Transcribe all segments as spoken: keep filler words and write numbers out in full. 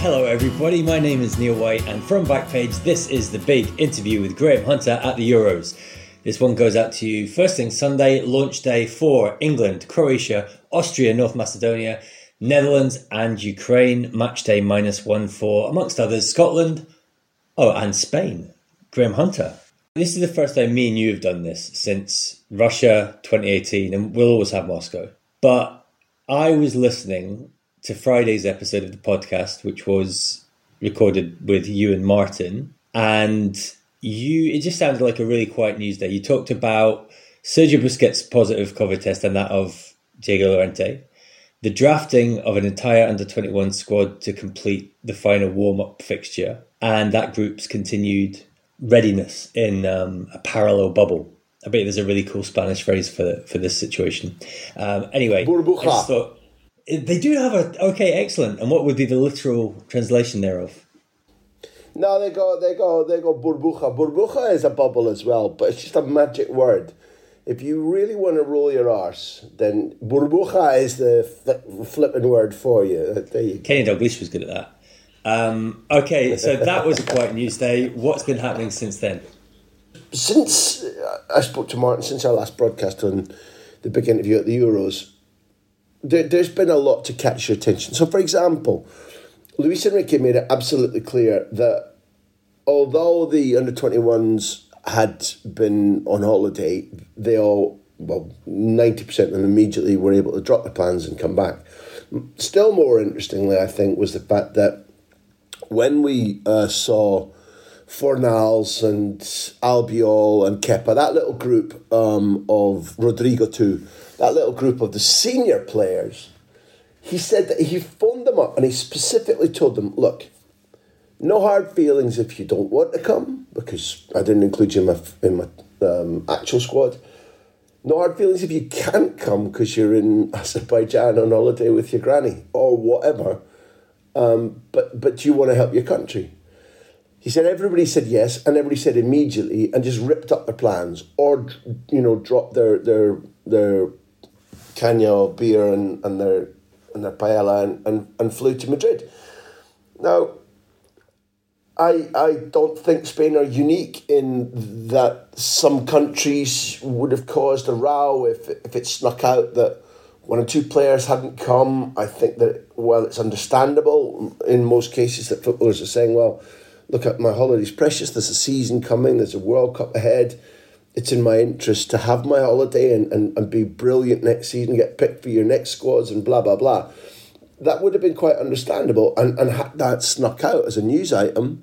Hello everybody, my name is Neil White and from Backpage this is the big interview with Graham Hunter at the Euros. This one goes out to you first thing Sunday, launch day for England, Croatia, Austria, North Macedonia, Netherlands and Ukraine, match day minus one for, amongst others, Scotland, oh and Spain. Graham Hunter. This is the first time me and you have done this since Russia twenty eighteen, and we'll always have Moscow. But I was listening to Friday's episode of the podcast, which was recorded with you and Martin, and you it just sounded like a really quiet news day. You talked about Sergio Busquets' positive COVID test and that of Diego Llorente, the drafting of an entire under twenty-one squad to complete the final warm-up fixture, and that group's continued readiness in um, a parallel bubble. I bet there's a really cool Spanish phrase for for this situation. Um, anyway, Burbuja. I just thought, they do have a... Okay, excellent. And what would be the literal translation thereof? No, they go, they go, they go burbuja. Burbuja is a bubble as well, but it's just a magic word. If you really want to roll your arse, then burbuja is the fl- flipping word for you. There you go. Kenny Dalglish was good at that. Um, okay, so that was a quiet news day. What's been happening since then? Since I spoke to Martin, since our last broadcast on the big interview at the Euros, there, there's been a lot to catch your attention. So, for example, Luis Enrique made it absolutely clear that although the under twenty-ones had been on holiday, they all, well, ninety percent of them immediately were able to drop their plans and come back. Still more interestingly, I think, was the fact that when we uh, saw Fornals and Albiol and Kepa, that little group um, of Rodrigo too, that little group of the senior players, he said that he phoned them up and he specifically told them, look, no hard feelings if you don't want to come, because I didn't include you in my, in my um, actual squad. No hard feelings if you can't come because you're in Azerbaijan on holiday with your granny or whatever. Um, but but you want to help your country. He said everybody said yes, and everybody said immediately, and just ripped up their plans, or you know, dropped their their their caña or beer and, and their and their paella and, and, and flew to Madrid. Now, I I don't think Spain are unique in that some countries would have caused a row if if it snuck out that one or two players hadn't come. I think that, well, it's understandable in most cases that footballers are saying, well, look, at my holiday's precious, there's a season coming, there's a World Cup ahead, it's in my interest to have my holiday and, and, and be brilliant next season, get picked for your next squads and blah, blah, blah. That would have been quite understandable, and, and had that snuck out as a news item,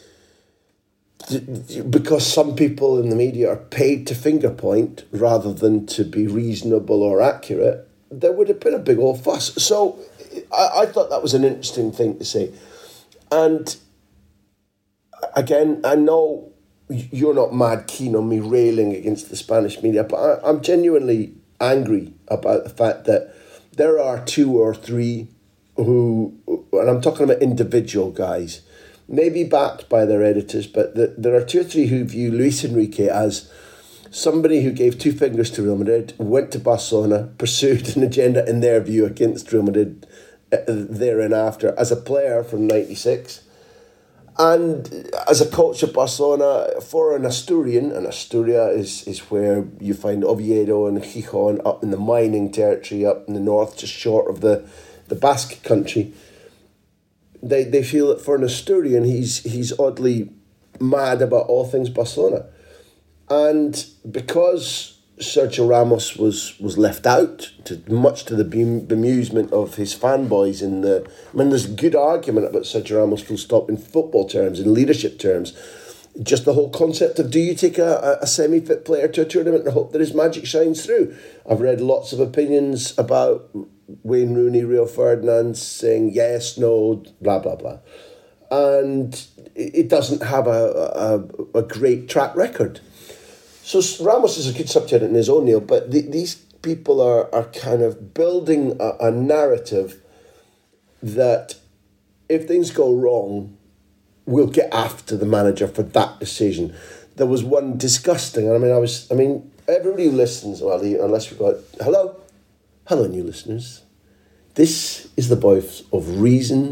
because some people in the media are paid to finger point rather than to be reasonable or accurate, there would have been a big old fuss. So I, I thought that was an interesting thing to say. And again, I know you're not mad keen on me railing against the Spanish media, but I, I'm genuinely angry about the fact that there are two or three who, and I'm talking about individual guys, maybe backed by their editors, but the, there are two or three who view Luis Enrique as somebody who gave two fingers to Real Madrid, went to Barcelona, pursued an agenda in their view against Real Madrid uh, there and after as a player from ninety-six. And as a coach at Barcelona, for an Asturian, and Asturia is, is where you find Oviedo and Gijón, up in the mining territory, up in the north, just short of the, the Basque country, they they feel that for an Asturian, he's he's oddly mad about all things Barcelona. And because Sergio Ramos was, was left out, to much to the bemusement of his fanboys in the... I mean, there's a good argument about Sergio Ramos full stop in football terms, in leadership terms. Just the whole concept of, do you take a, a semi-fit player to a tournament and hope that his magic shines through? I've read lots of opinions about Wayne Rooney, Rio Ferdinand saying yes, no, blah, blah, blah. And it doesn't have a, a, a great track record. So Ramos is a good subject in his own, Neil, but the, these people are, are kind of building a, a narrative that if things go wrong, we'll get after the manager for that decision. There was one disgusting, and I mean, I was, I mean, everybody who listens, well, unless we've got, hello, hello, new listeners. This is the voice of reason,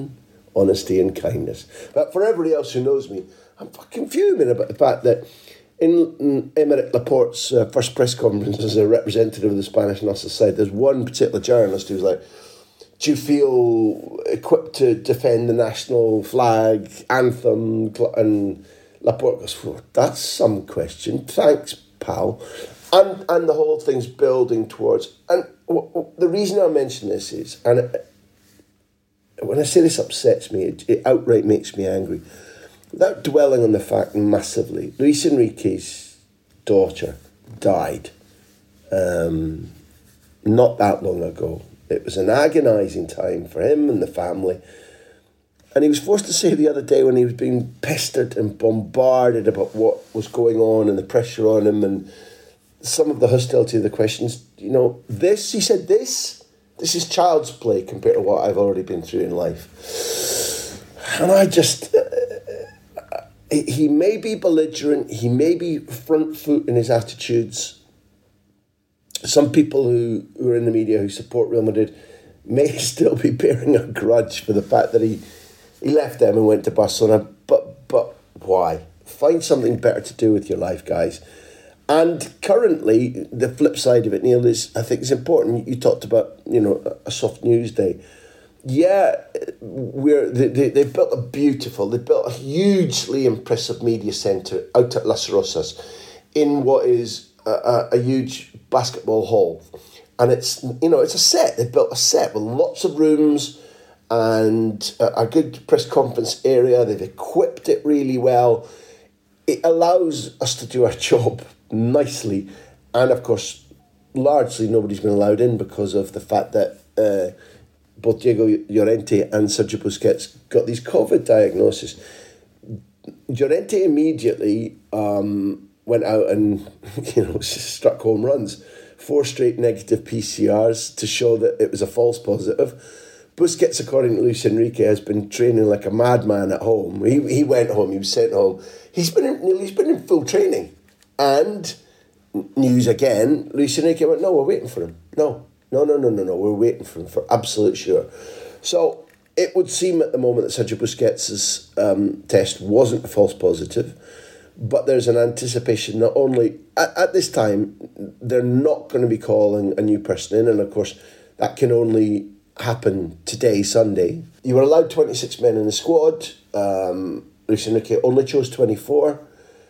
honesty and kindness. But for everybody else who knows me, I'm fucking fuming about the fact that in, in Aymeric Laporte's uh, first press conference as a representative of the Spanish National side, there's one particular journalist who's like, do you feel equipped to defend the national flag, anthem? And Laporte goes, well, that's some question. Thanks, pal. And and the whole thing's building towards... And w- w- the reason I mention this is, and it, when I say this upsets me, it, it outright makes me angry. Without dwelling on the fact massively, Luis Enrique's daughter died um, not that long ago. It was an agonising time for him and the family. And he was forced to say the other day when he was being pestered and bombarded about what was going on and the pressure on him and some of the hostility of the questions, you know, this, he said, this, this is child's play compared to what I've already been through in life. And I just, uh, he may be belligerent, he may be front foot in his attitudes. Some people who, who are in the media who support Real Madrid may still be bearing a grudge for the fact that he, he left them and went to Barcelona. But but why? Find something better to do with your life, guys. And currently, the flip side of it, Neil, is I think it's important. You talked about, you know, a soft news day. Yeah, we're they, they, they've built a beautiful, they built a hugely impressive media centre out at Las Rosas in what is a, a, a huge basketball hall. And it's, you know, it's a set. They've built a set with lots of rooms and a, a good press conference area. They've equipped it really well. It allows us to do our job nicely. And, of course, largely nobody's been allowed in because of the fact that uh, both Diego Llorente and Sergio Busquets got these COVID diagnoses. Llorente immediately um, went out and, you know, struck home runs. Four straight negative P C Rs to show that it was a false positive. Busquets, according to Luis Enrique, has been training like a madman at home. He he went home, he was sent home. He's been in, he's been in full training. And news again, Luis Enrique went, no, we're waiting for him. No, no, no, no, no, no, we're waiting for him for absolute sure. So it would seem at the moment that Sergio Busquets' um, test wasn't a false positive. But there's an anticipation not only, at, at this time, they're not going to be calling a new person in. And of course, that can only happen today, Sunday. You were allowed twenty-six men in the squad. Um, Luis Enrique only chose twenty-four.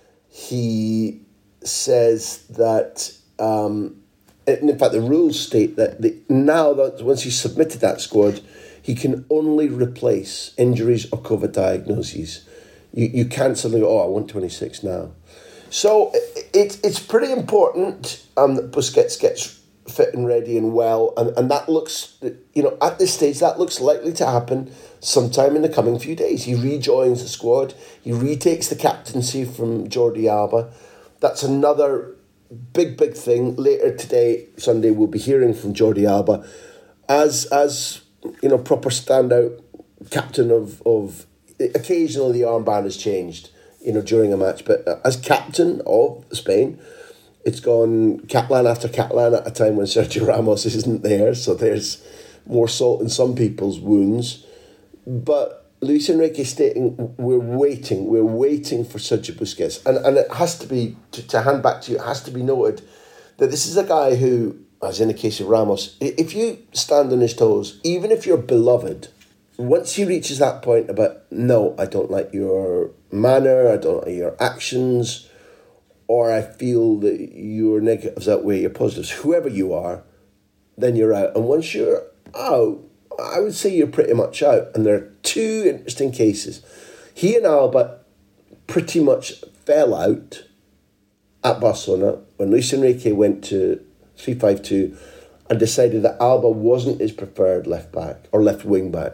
He says that, um, in fact, the rules state that the, now that once he's submitted that squad, he can only replace injuries or COVID diagnoses. You you can't suddenly go, oh, I want twenty-six now. So it, it's pretty important um, that Busquets gets fit and ready and well. And, and that looks, you know, at this stage, that looks likely to happen sometime in the coming few days. He rejoins the squad. He retakes the captaincy from Jordi Alba. That's another big, big thing. Later today, Sunday, we'll be hearing from Jordi Alba as, as you know, proper standout captain of... of occasionally the armband has changed, you know, during a match, but as captain of Spain, it's gone Catalan after Catalan at a time when Sergio Ramos isn't there, so there's more salt in some people's wounds. But Luis Enrique stating, we're waiting, we're waiting for Sergio Busquets. And, and it has to be, to, to hand back to you, it has to be noted that this is a guy who, as in the case of Ramos, if you stand on his toes, even if you're beloved, once he reaches that point about, no, I don't like your manner, I don't like your actions, or I feel that your negatives outweigh your positives, whoever you are, then you're out. And once you're out, I would say you're pretty much out. And there are two interesting cases. He and Alba pretty much fell out at Barcelona when Luis Enrique went to three five two and decided that Alba wasn't his preferred left back or left wing back.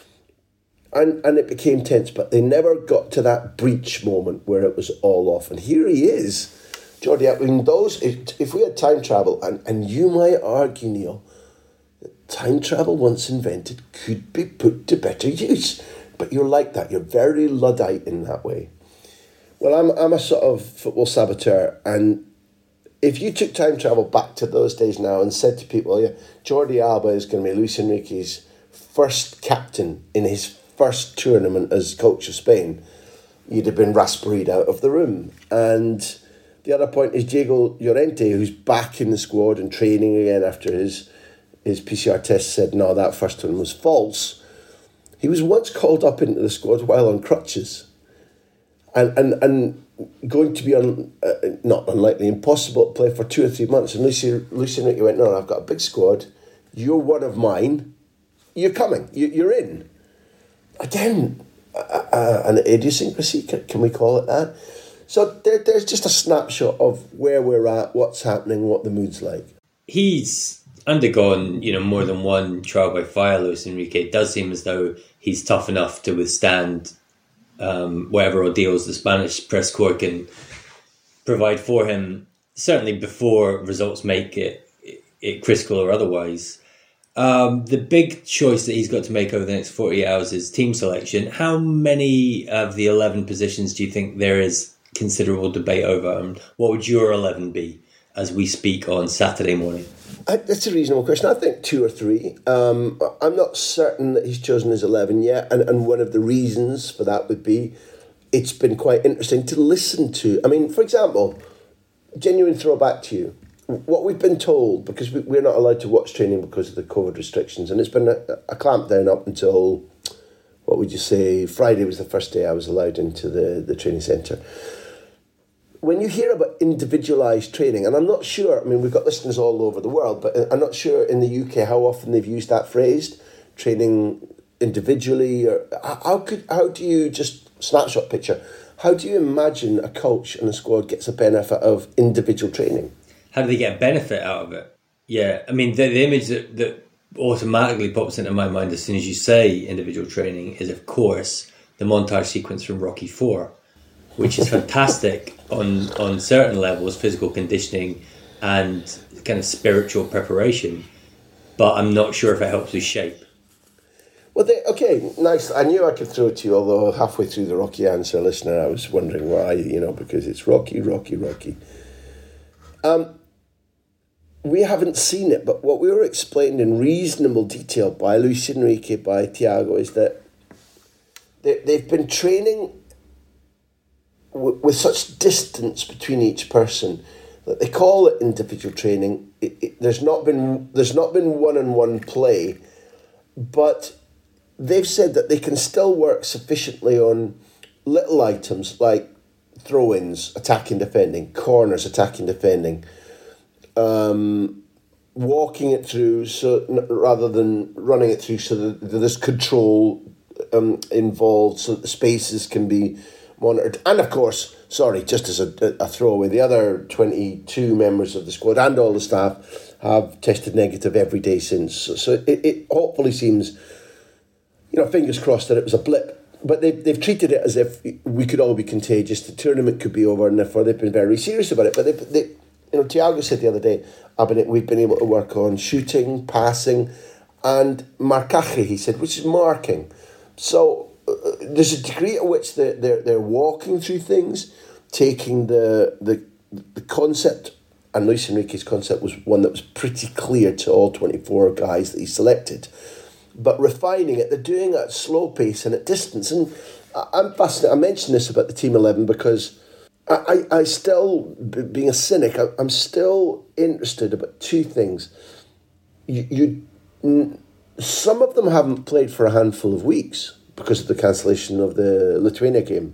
And and it became tense, but they never got to that breach moment where it was all off. And here he is, Jordi. I mean, those, if, if we had time travel, and, and you might argue, Neil, that time travel once invented could be put to better use. But you're like that. You're very Luddite in that way. Well, I'm I'm a sort of football saboteur, and if you took time travel back to those days now and said to people, yeah, Jordi Alba is going to be Luis Enrique's first captain in his first tournament as coach of Spain, you'd have been Rasparried out of the room. And the other point is Diego Llorente, who's back in the squad and training again after his his P C R test said, no, that first one was false. He was once called up into the squad while on crutches. And and, and going to be un, uh, not unlikely, impossible to play for two or three months. And Luis, Luis Enrique went, no, no, I've got a big squad. You're one of mine. You're coming. You, you're in. Again, uh, uh, an idiosyncrasy, can, can we call it that? So there, there's just a snapshot of where we're at, what's happening, what the mood's like. He's undergone, you know, more than one trial by fire, Luis Enrique. It does seem as though he's tough enough to withstand um, whatever ordeals the Spanish press corps can provide for him, certainly before results make it, it, it critical or otherwise. Um, the big choice that he's got to make over the next forty-eight hours is team selection. How many of the eleven positions do you think there is considerable debate over? And what would your eleven be as we speak on Saturday morning? I, that's a reasonable question. I think two or three. Um, I'm not certain that he's chosen his eleven yet. And, and one of the reasons for that would be it's been quite interesting to listen to. I mean, for example, genuine throwback to you. What we've been told, because we, we're not allowed to watch training because of the COVID restrictions, and it's been a, a clampdown up until, what would you say, Friday was the first day I was allowed into the, the training centre. When you hear about individualised training, and I'm not sure, I mean, we've got listeners all over the world, but I'm not sure in the U K how often they've used that phrase, training individually, or how could how do you, just snapshot picture, how do you imagine a coach and a squad gets a benefit of individual training? How do they get a benefit out of it? Yeah, I mean, the, the image that, that automatically pops into my mind as soon as you say individual training is, of course, the montage sequence from Rocky four, which is fantastic on, on certain levels, physical conditioning and kind of spiritual preparation, but I'm not sure if it helps with shape. Well, they, okay, nice. I knew I could throw it to you, although halfway through the Rocky answer, listener, I was wondering why, you know, because it's Rocky, Rocky, Rocky. Um, we haven't seen it, but what we were explained in reasonable detail by Luis Enrique, by Thiago, is that they, they've been training w- with such distance between each person that they call it individual training. It, it, there's not been there's not been one-on-one play, but they've said that they can still work sufficiently on little items like throw-ins, attacking, defending, corners, attacking, defending, um, walking it through so rather than running it through, so that there's control um, involved, so that the spaces can be monitored. And of course, sorry, just as a, a throwaway, the other twenty-two members of the squad and all the staff have tested negative every day since. So, so it, it hopefully seems, you know, fingers crossed that it was a blip. But they've, they've treated it as if we could all be contagious. The tournament could be over, and therefore they've been very serious about it. But they, they you know, Thiago said the other day, I've been, we've been able to work on shooting, passing, and marcaje, he said, which is marking. So uh, there's a degree at which they're, they're, they're walking through things, taking the, the, the concept, and Luis Enrique's concept was one that was pretty clear to all twenty-four guys that he selected, but refining it. They're doing it at slow pace and at distance. And I'm fascinated. I mentioned this about the Team eleven because I, I, I still, being a cynic, I, I'm still interested about two things. You, you, some of them haven't played for a handful of weeks because of the cancellation of the Lithuania game.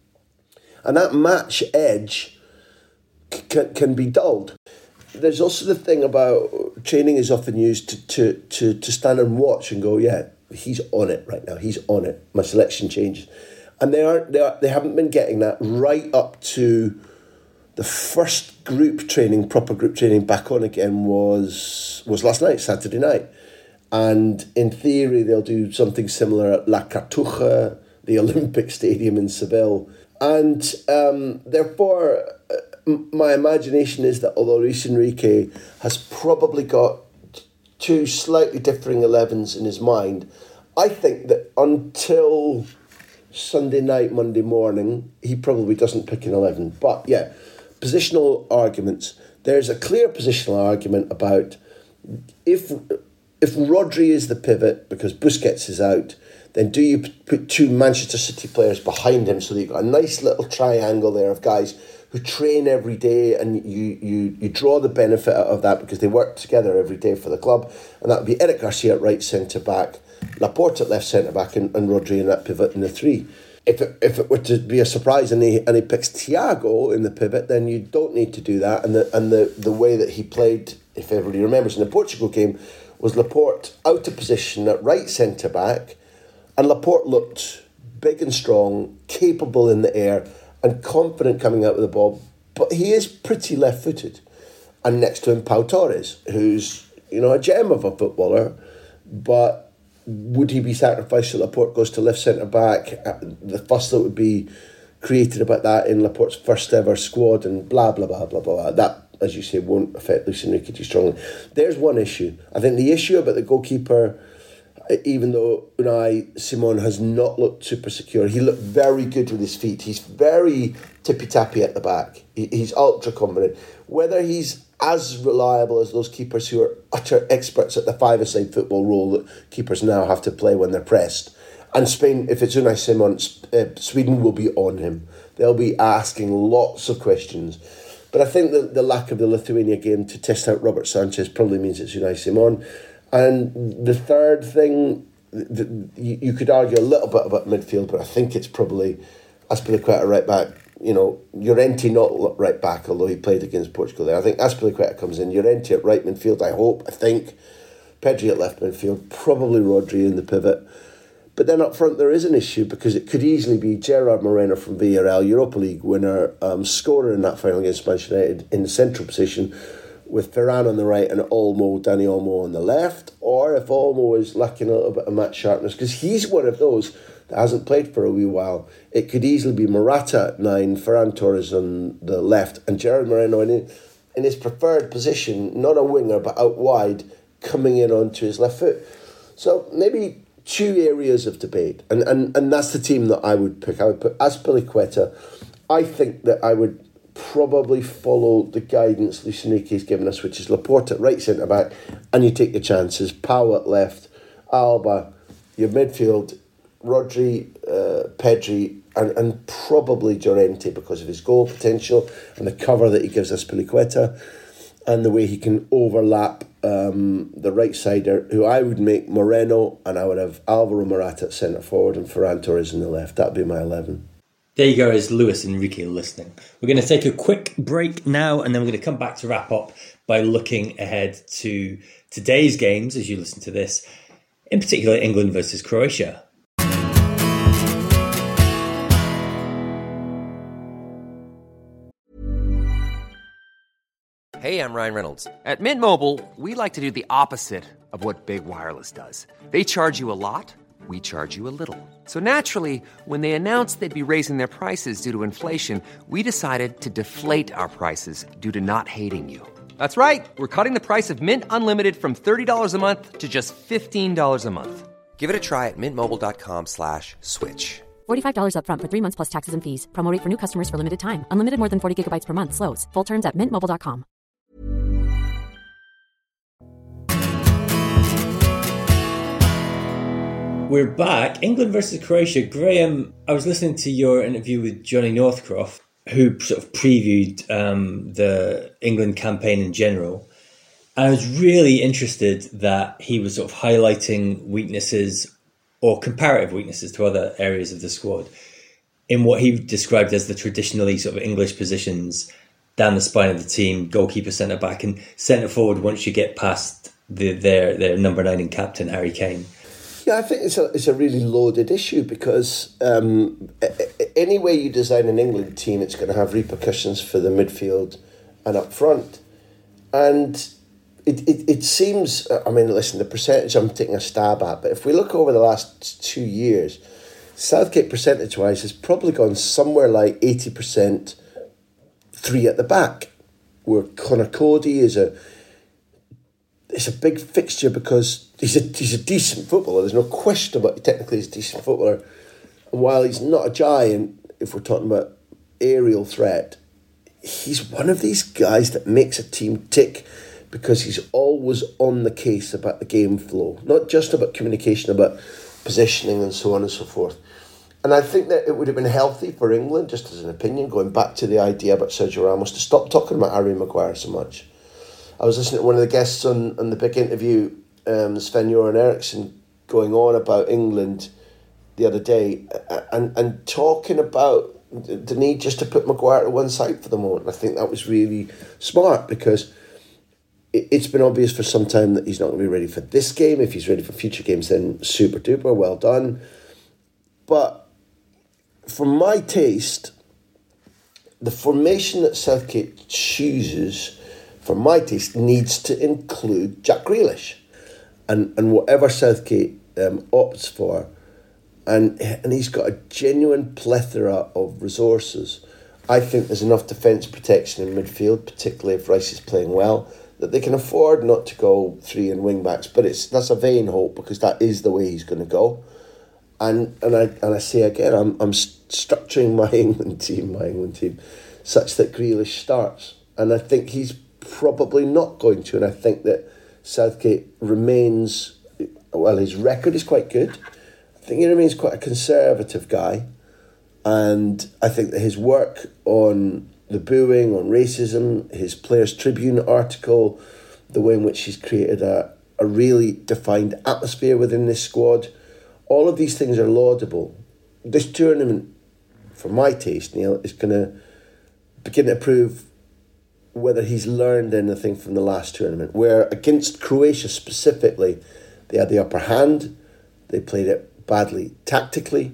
And that match edge can, can be dulled. There's also the thing about training is often used to, to, to, to stand and watch and go, yeah, he's on it right now. He's on it. My selection changes. And they aren't they are, they haven't been getting that right up to the first group training, proper group training back on again was was last night, Saturday night. And in theory, they'll do something similar at La Cartuja, the Olympic Stadium in Seville. And um, therefore, my imagination is that although Luis Enrique has probably got two slightly differing elevens in his mind, I think that until Sunday night, Monday morning, he probably doesn't pick an eleven. But yeah, positional arguments. There's a clear positional argument about if if Rodri is the pivot because Busquets is out, then do you put two Manchester City players behind him so that you've got a nice little triangle there of guys who train every day, and you, you, you draw the benefit out of that because they work together every day for the club, and that would be Eric Garcia at right centre-back, Laporte at left centre-back, and, and Rodri in that pivot in the three. If it, if it were to be a surprise and he and he picks Thiago in the pivot, then you don't need to do that. And the and the, the way that he played, if everybody remembers, in the Portugal game, was Laporte out of position at right centre-back, and Laporte looked big and strong, capable in the air, and confident coming out with the ball. But he is pretty left-footed. And next to him, Pau Torres, who's, you know, a gem of a footballer, but would he be sacrificed so Laporte goes to left centre-back? The fuss that would be created about that in Laporte's first ever squad and blah, blah, blah, blah, blah. That, as you say, won't affect Luis Enrique too strongly. There's one issue. I think the issue about the goalkeeper, even though Unai Simon has not looked super secure, he looked very good with his feet. He's very tippy-tappy at the back. He, he's ultra-confident. Whether he's as reliable as those keepers who are utter experts at the five-a-side football role that keepers now have to play when they're pressed. And Spain, if it's Unai Simon, uh, Sweden will be on him. They'll be asking lots of questions. But I think that the lack of the Lithuania game to test out Robert Sanchez probably means it's Unai Simon. And the third thing, the, you, you could argue a little bit about midfield, but I think it's probably Azpilicueta right back. You know, Llorente not right back, although he played against Portugal there. I think Azpilicueta comes in, Llorente at right midfield, I hope, I think. Pedri at left midfield, probably Rodri in the pivot. But then up front there is an issue because it could easily be Gerard Moreno from Villarreal, Europa League winner, um, scorer in that final against Manchester United in the central position, with Ferran on the right and Olmo, Dani Olmo on the left. Or if Olmo is lacking a little bit of match sharpness, because he's one of those that hasn't played for a wee while, it could easily be Morata at nine, Ferran Torres on the left, and Gerard Moreno in, in his preferred position, not a winger but out wide, coming in onto his left foot. So maybe two areas of debate, and, and, and that's the team that I would pick. I would put Azpilicueta. I think that I would probably follow the guidance Luis Enrique has given us, which is Laporte at right centre-back, and you take your chances. Pau at left, Alba, your midfield, Rodri, uh, Pedri, and, and probably Llorente because of his goal potential and the cover that he gives Azpilicueta and the way he can overlap um, the right-sider, who I would make Moreno, and I would have Alvaro Morata at centre-forward and Ferran Torres in the left. That would be my eleven. There you go, as Luis Enrique listening. We're going to take a quick break now, and then we're going to come back to wrap up by looking ahead to today's games as you listen to this, in particular England versus Croatia. Hey, I'm Ryan Reynolds. At Mint Mobile, we like to do the opposite of what Big Wireless does. They charge you a lot, we charge you a little. So naturally, when they announced they'd be raising their prices due to inflation, we decided to deflate our prices due to not hating you. That's right. We're cutting the price of Mint Unlimited from thirty dollars a month to just fifteen dollars a month. Give it a try at mintmobile.com slash switch. forty-five dollars up front for three months plus taxes and fees. Promo rate for new customers for limited time. Unlimited more than forty gigabytes per month. Slows full terms at mint mobile dot com. We're back. England versus Croatia. Graham, I was listening to your interview with Johnny Northcroft, who sort of previewed um, the England campaign in general. And I was really interested that he was sort of highlighting weaknesses or comparative weaknesses to other areas of the squad in what he described as the traditionally sort of English positions down the spine of the team, goalkeeper, centre-back, and centre-forward once you get past the, their, their number nine and captain, Harry Kane. Yeah, I think it's a it's a really loaded issue because um, any way you design an England team, it's going to have repercussions for the midfield and up front. And it, it, it seems, I mean, listen, the percentage I'm taking a stab at, but if we look over the last two years, Southgate percentage-wise has probably gone somewhere like eighty percent three at the back, where Conor Cody is a it's a big fixture because he's a he's a decent footballer. There's no question about it. Technically he's a decent footballer. And while he's not a giant, if we're talking about aerial threat, he's one of these guys that makes a team tick because he's always on the case about the game flow. Not just about communication, about positioning and so on and so forth. And I think that it would have been healthy for England, just as an opinion, going back to the idea about Sergio Ramos, to stop talking about Harry Maguire so much. I was listening to one of the guests on, on the big interview, um, Sven-Göran Eriksson, going on about England the other day and, and talking about the need just to put Maguire to one side for the moment. I think that was really smart, because it, it's been obvious for some time that he's not going to be ready for this game. If he's ready for future games, then super duper, well done. But for my taste, the formation that Southgate chooses, for my taste, needs to include Jack Grealish. And and whatever Southgate um, opts for, and and he's got a genuine plethora of resources. I think there's enough defence protection in midfield, particularly if Rice is playing well, that they can afford not to go three in wing backs. But it's that's a vain hope, because that is the way he's going to go. And and I and I say again, I'm I'm structuring my England team, my England team, such that Grealish starts, and I think he's probably not going to, and I think that Southgate remains, well, his record is quite good. I think he remains quite a conservative guy, and I think that his work on the booing, on racism, his Players Tribune article, the way in which he's created a, a really defined atmosphere within this squad, all of these things are laudable. This tournament, for my taste, Neil, is going to begin to prove whether he's learned anything from the last tournament, where against Croatia specifically, they had the upper hand, they played it badly tactically,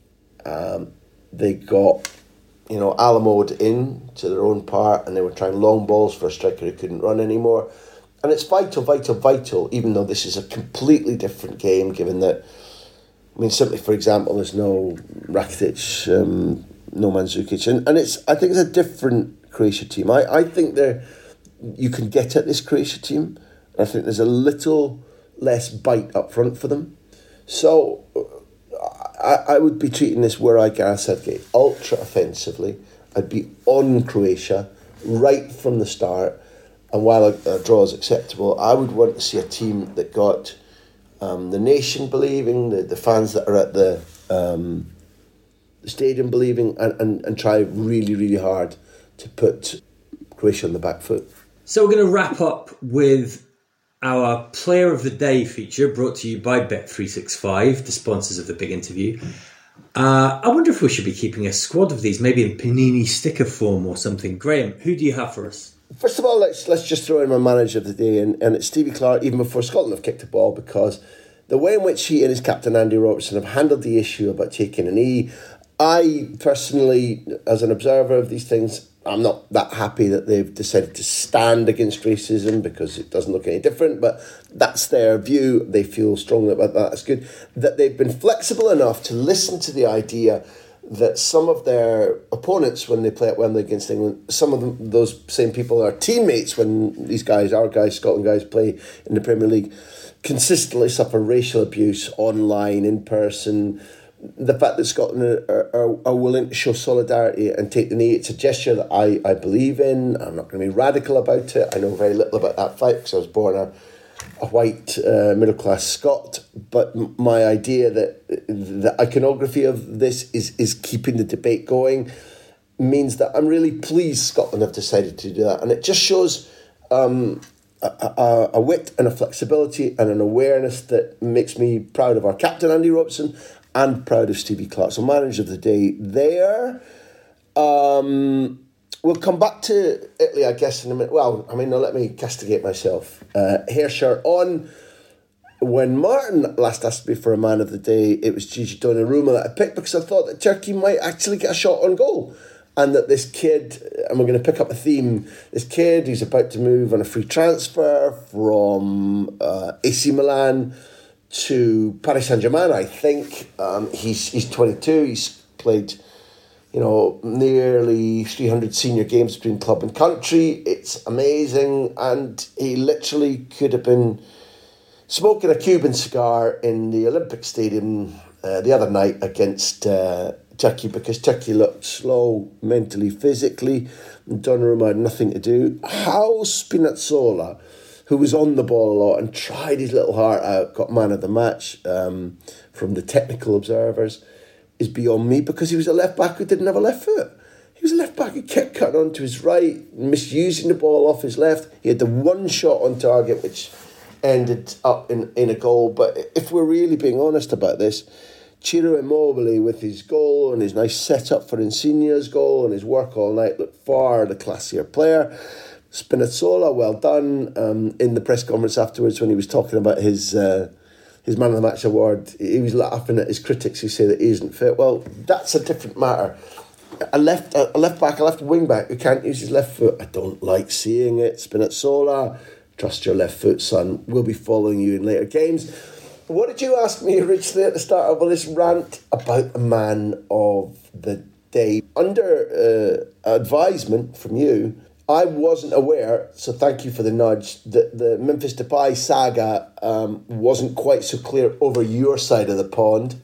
um, they got, you know, Alamoed in to their own part, and they were trying long balls for a striker who couldn't run anymore. And it's vital, vital, vital, even though this is a completely different game, given that, I mean, simply for example, there's no Rakitic, um, no Mandzukic, and, and it's, I think it's a different Croatia team. I, I think there you can get at this Croatia team. I think there's a little less bite up front for them. So I, I would be treating this, where I Gareth Southgate, ultra offensively. I'd be on Croatia right from the start. And while a, a draw is acceptable, I would want to see a team that got um, the nation believing, the, the fans that are at the, um, the stadium believing, and, and, and try really, really hard to put Croatia on the back foot. So we're going to wrap up with our Player of the Day feature, brought to you by Bet three sixty-five, the sponsors of the big interview. Uh, I wonder if we should be keeping a squad of these, maybe in Panini sticker form or something. Graham, who do you have for us? First of all, let's let's just throw in my manager of the day, and, and it's Stevie Clarke, even before Scotland have kicked the ball, because the way in which he and his captain Andy Robertson have handled the issue about taking an E, I personally, as an observer of these things, I'm not that happy that they've decided to stand against racism, because it doesn't look any different, but that's their view. They feel strongly about that. That's good. That they've been flexible enough to listen to the idea that some of their opponents, when they play at Wembley against England, some of them, those same people are teammates when these guys, our guys, Scotland guys, play in the Premier League, consistently suffer racial abuse online, in person. The fact that Scotland are, are, are willing to show solidarity and take the knee, it's a gesture that I, I believe in. I'm not going to be radical about it. I know very little about that fight, because I was born a, a white uh, middle-class Scot. But my idea that the iconography of this is, is keeping the debate going means that I'm really pleased Scotland have decided to do that. And it just shows um, a, a, a wit and a flexibility and an awareness that makes me proud of our captain, Andy Robertson, and proud of Stevie Clarke. So manager of the day there. Um, we'll come back to Italy, I guess, in a minute. Well, I mean, now let me castigate myself. Uh, hair shirt on. When Martin last asked me for a man of the day, it was Gigi Donnarumma that I picked, because I thought that Turkey might actually get a shot on goal. And that this kid, and we're going to pick up a theme, this kid who's about to move on a free transfer from uh, A C Milan to Paris Saint-Germain, I think. Um, he's he's twenty-two. He's played, you know, nearly three hundred senior games between club and country. It's amazing. And he literally could have been smoking a Cuban cigar in the Olympic Stadium uh, the other night against uh, Turkey, because Turkey looked slow mentally, physically. Donnarumma had nothing to do. How Spinazzola, who was on the ball a lot and tried his little heart out, got man of the match um, from the technical observers, is beyond me, because he was a left back who didn't have a left foot. He was a left back who kept cutting onto his right, misusing the ball off his left. He had the one shot on target, which ended up in, in a goal. But if we're really being honest about this, Ciro Immobile, with his goal and his nice setup for Insigne's goal and his work all night, looked far the classier player. Spinazzola, well done. Um, in the press conference afterwards, when he was talking about his uh, his Man of the Match award, he was laughing at his critics who say that he isn't fit. Well, that's a different matter. A left, a left back, a left wing back who can't use his left foot. I don't like seeing it. Spinazzola, trust your left foot, son. We'll be following you in later games. What did you ask me originally at the start of this rant about the man of the day? Under uh, advisement from you, I wasn't aware, so thank you for the nudge, that the Memphis Depay saga um, wasn't quite so clear over your side of the pond.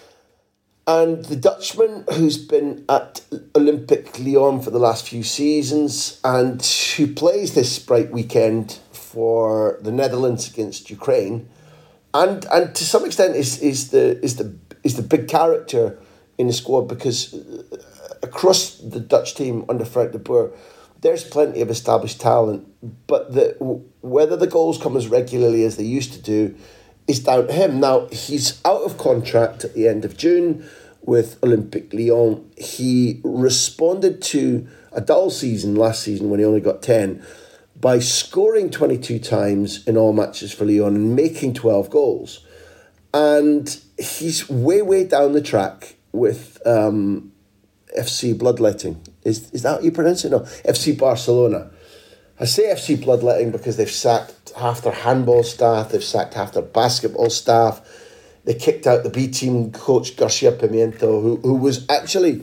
And the Dutchman, who's been at Olympique Lyon for the last few seasons and who plays this bright weekend for the Netherlands against Ukraine, and and to some extent is is the is the is the big character in the squad, because across the Dutch team under Frank de Boer, there's plenty of established talent, but the whether the goals come as regularly as they used to do is down to him. Now, he's out of contract at the end of June with Olympique Lyon. He responded to a dull season last season when he only got ten by scoring twenty-two times in all matches for Lyon and making twelve goals. And he's way, way down the track with um, F C Bloodletting. Is, is that how you pronounce it? No, F C Barcelona. I say F C Bloodletting because they've sacked half their handball staff, they've sacked half their basketball staff. They kicked out the B team coach Garcia Pimiento, who who was actually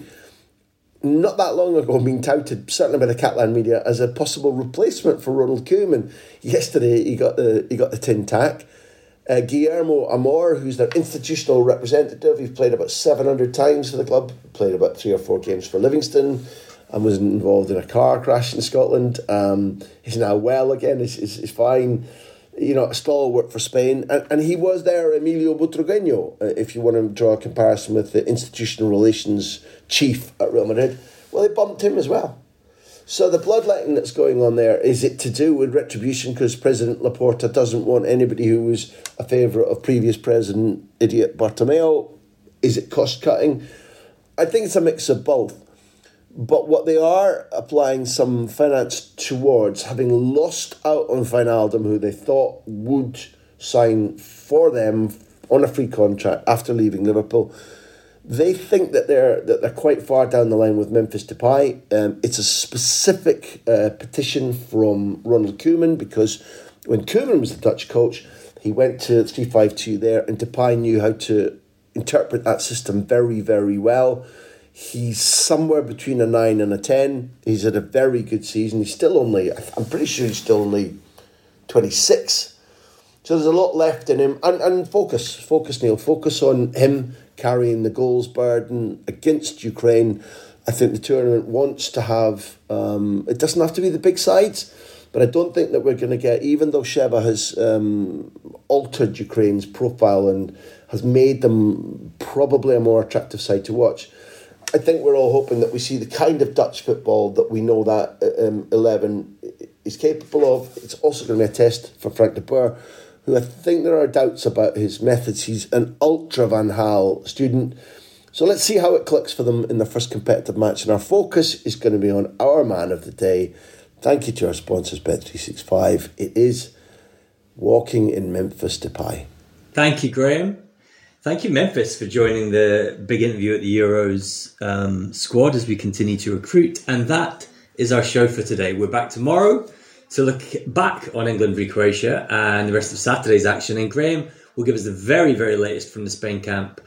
not that long ago being touted, certainly by the Catalan media, as a possible replacement for Ronald Koeman. Yesterday he got the he got the tin tack. Uh, Guillermo Amor, who's their institutional representative, he's played about seven hundred times for the club, played about three or four games for Livingston, and was involved in a car crash in Scotland. Um, he's now well again, he's, he's, he's fine. You know, a stalwart for Spain. And, and he was there, Emilio Butragueño, uh, if you want to draw a comparison with the institutional relations chief at Real Madrid. Well, they bumped him as well. So the bloodletting that's going on there, is it to do with retribution because President Laporta doesn't want anybody who was a favourite of previous president, idiot Bartomeu? Is it cost-cutting? I think it's a mix of both. But what they are applying some finance towards, having lost out on Wijnaldum, who they thought would sign for them on a free contract after leaving Liverpool, they think that they're that they're quite far down the line with Memphis Depay. Um, it's a specific uh, petition from Ronald Koeman, because when Koeman was the Dutch coach, he went to three five two there, and Depay knew how to interpret that system very, very well. He's somewhere between a nine and a ten. He's had a very good season. He's still only, I'm pretty sure he's still only twenty-six. So there's a lot left in him. And, and focus, focus, Neil. Focus on him carrying the goals burden against Ukraine. I think the tournament wants to have, um, it doesn't have to be the big sides, but I don't think that we're going to get, even though Sheva has um, altered Ukraine's profile and has made them probably a more attractive side to watch, I think we're all hoping that we see the kind of Dutch football that we know that um, eleven is capable of. It's also going to be a test for Frank de Boer, who I think there are doubts about his methods. He's an ultra Van Gaal student. So let's see how it clicks for them in their first competitive match. And our focus is going to be on our man of the day. Thank you to our sponsors, Bet three sixty-five. It is Walking in Memphis Depay. Thank you, Graham. Thank you, Memphis, for joining the big interview at the Euros um, squad as we continue to recruit. And that is our show for today. We're back tomorrow to look back on England v Croatia and the rest of Saturday's action. And Graham will give us the very, very latest from the Spain camp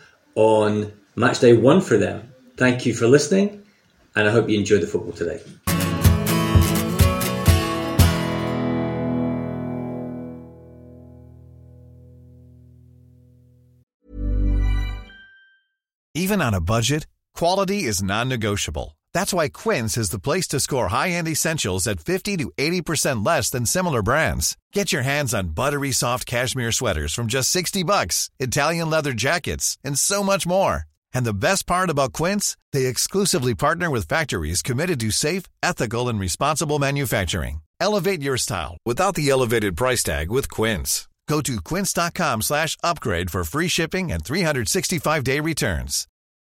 on match day one for them. Thank you for listening, and I hope you enjoyed the football today. Even on a budget, quality is non-negotiable. That's why Quince is the place to score high-end essentials at fifty to eighty percent less than similar brands. Get your hands on buttery soft cashmere sweaters from just sixty bucks, Italian leather jackets, and so much more. And the best part about Quince, they exclusively partner with factories committed to safe, ethical, and responsible manufacturing. Elevate your style without the elevated price tag with Quince. Go to quince.com slash upgrade for free shipping and three sixty-five day returns.